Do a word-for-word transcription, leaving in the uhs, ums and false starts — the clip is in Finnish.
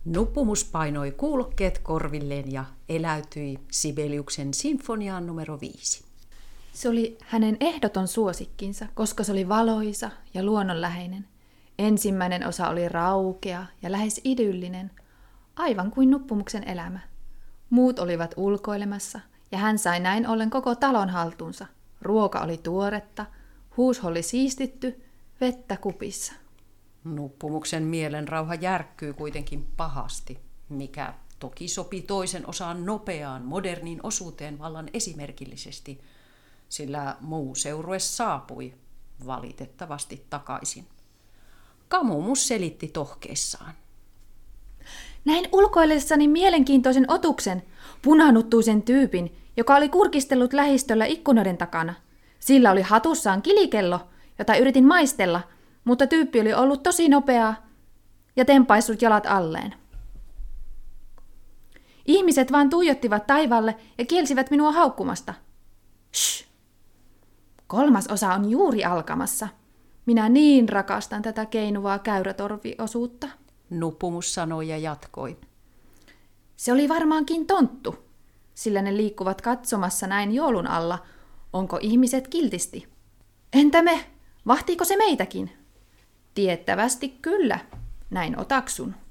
Nuppumus painoi kuulokkeet korvilleen ja eläytyi Sibeliuksen sinfoniaan numero viisi. Se oli hänen ehdoton suosikkinsa, koska se oli valoisa ja luonnonläheinen. Ensimmäinen osa oli raukea ja lähes idyllinen, aivan kuin Nuppumuksen elämä. Muut olivat ulkoilemassa ja hän sai näin ollen koko talon haltuunsa. Ruoka oli tuoretta, huusholli siistitty, vettä kupissa. Nuppumuksen mielenrauha järkkyy kuitenkin pahasti, mikä toki sopi toisen osaan nopeaan, moderniin osuuteen vallan esimerkillisesti, sillä muu seurue saapui valitettavasti takaisin. Kamumus selitti tohkeissaan. Näin ulkoillessani mielenkiintoisen otuksen, punanuttuisen tyypin, joka oli kurkistellut lähistöllä ikkunoiden takana. Sillä oli hatussaan kilikello, jota yritin maistella, mutta tyyppi oli ollut tosi nopeaa ja tempaissut jalat alleen. Ihmiset vaan tuijottivat taivaalle ja kielsivät minua haukkumasta. Shh! Kolmas osa on juuri alkamassa. Minä niin rakastan tätä keinuvaa käyrätorviosuutta. Nuppumus sanoi ja jatkoi. Se oli varmaankin tonttu, sillä ne liikkuvat katsomassa näin joulun alla. Onko ihmiset kiltisti? Entä me? Vahtiiko se meitäkin? Tiettävästi kyllä, näin otaksun.